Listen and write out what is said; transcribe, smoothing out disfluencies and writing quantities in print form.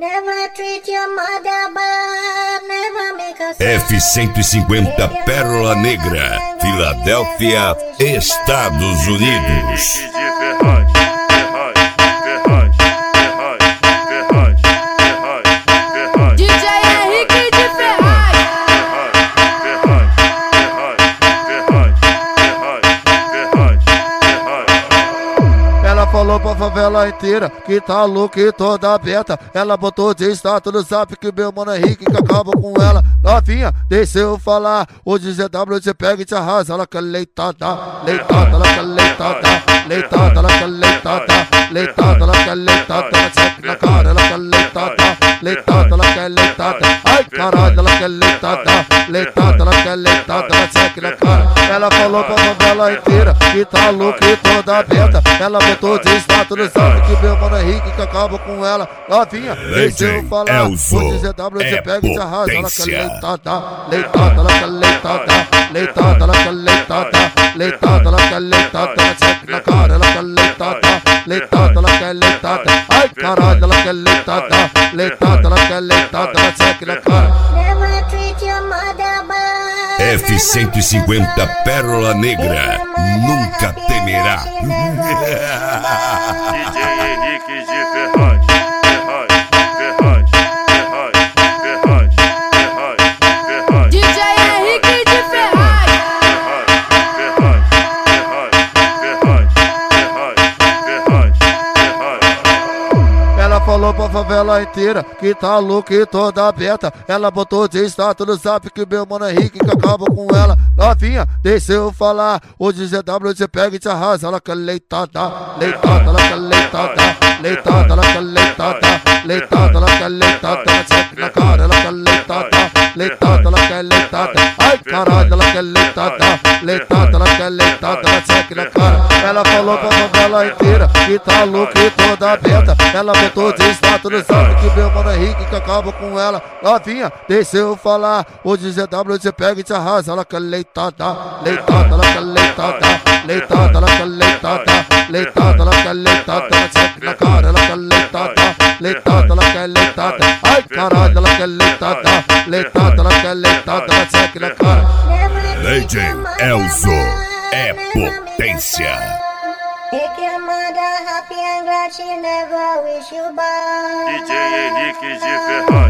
F-150 Pérola Negra, Filadélfia, Estados Unidos. Falou pra favela inteira que tá louca e toda aberta. Ela botou de status no zap que meu mano Henrique que acaba com ela. Novinha, deixa eu falar. Hoje ZW você pega e te arrasa. Ela quer leitada, leitada, ela quer leitada, leitada, ela quer leitada, leitada, ela quer leitada. Ela checa na cara, ela quer leitada, leitada, ela quer leitada. Ai caralho, ela quer leitada, leitada, ela quer leitada. Ela checa na cara. Ela falou pra favela inteira que tá louca e toda aberta. Ela botou de status no zap que meu mano Henrique que acaba com ela. Novinha, deixa eu falar. Hoje ZW você pega e te arrasa. Ela quer leitada, leitada, ela quer leitada, leitada, ela quer leitada, leitada, ela quer leitada. Ela checa na cara, ela quer leitada, leitada, ela quer leitada. Ai caralho, ela quer leitada, leitada, ela quer leitada. Ela checa na cara. F-150 Pérola Negra, nunca temerá. DJ Henrique de Ferraz, Ferraz, Ferraz, Ferraz, Ferraz, Ferraz, Ferraz. DJ Henrique de Ferraz. Ferraz, Ferraz, Ferraz, Ferraz, Ferraz, Ferraz. Ela falou pra favela inteira que tá louca e toda aberta. Ela botou de status no zap que meu mano Henrique que acaba com ela. Novinha, deixa eu falar. Hoje ZW você pega e te arrasa. Ela quer leitada, leitada, ela quer leitada, leitada, ela quer leitada, leitada, ela quer leitada. Ela checa na cara, ela quer leitada, leitada, ela quer leitada. Ai caralho, ela quer leitada, leitada, ela quer leitada. Ela checa na cara. Ela falou pra favela inteira que tá louca e toda aberta. Ela botou de status no zap que meu mano Henrique que acaba com ela. Novinha, deixa eu falar. Hoje ZW você pega e te arrasa. Ela quer leitada, leitada, ela quer leitada, leitada, ela quer leitada, leitada, ela quer leitada. Ela checa na cara, ela quer leitada, leitada, ela quer leitada. Ai caralho, ela quer leitada, leitada, ela quer leitada. Ela checa na cara. Legend Elzo é potência. DJ Henrique de Ferraz.